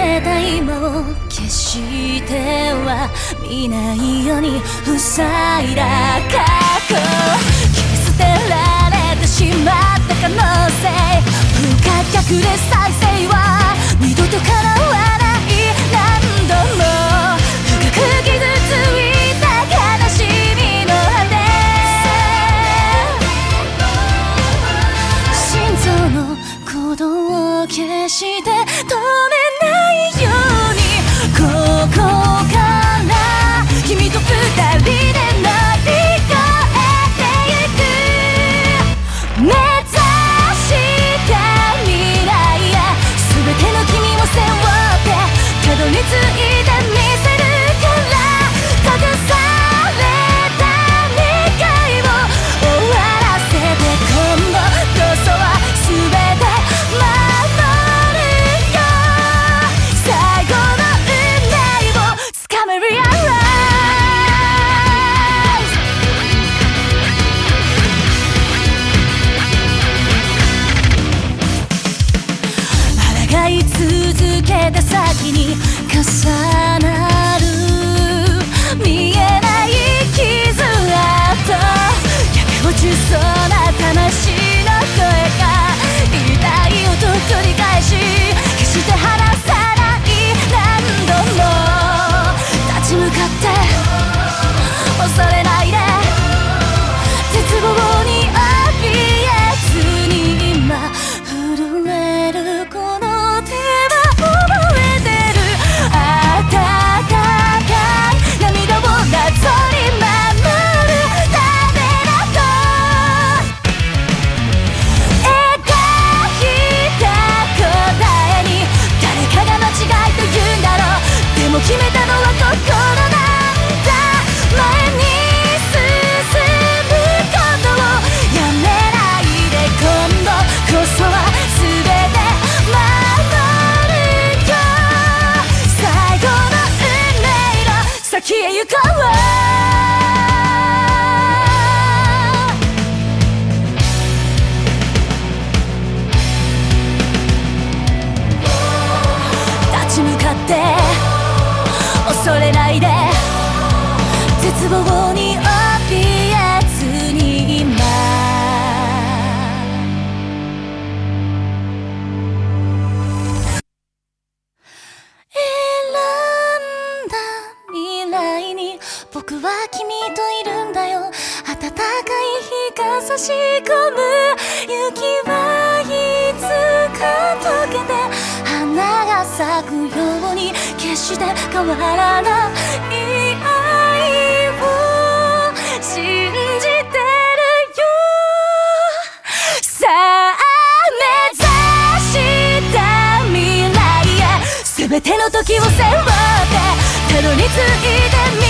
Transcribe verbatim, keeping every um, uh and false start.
けた今を決しては見ないように塞いだ過去、切り捨てられてしまった可能性、不可逆で再生は二度と叶わない、何度も深く傷ついた悲しみの果て、心臓の鼓動を決して止めないように、ここから君と二人で乗り越えてゆく、目指した未来や全ての君を背負ってたどり着いてみせるから、閉ざされた願いを終わらせて、今度こそは全て守るよ、最後の運命をつかめるやろ。抗い続けた先に重なる見えない傷跡、焼け落ちそうな魂の声が痛い音繰り返し、決して離さない、何度も立ち向かって恐れないで、絶望に怯えずに今震えるこの手は覚えてる、温かい涙をなぞり守るためだと描いた答えに、誰かが間違いと言うんだろう、でも決めたのは心なんだ、前に進むことをやめないで、今度こそは全て守るよ、最後の運命の先へ行こう、立ち向かって恐れないで、絶望に怯えずに今選んだ未来に、僕は君といるんだよ、暖かい日が差し込む、雪はいつか溶けて花が咲くように、決して変わらない愛を信じてるよ、さあ目指した未来へ全ての時を背負ってたどり着いて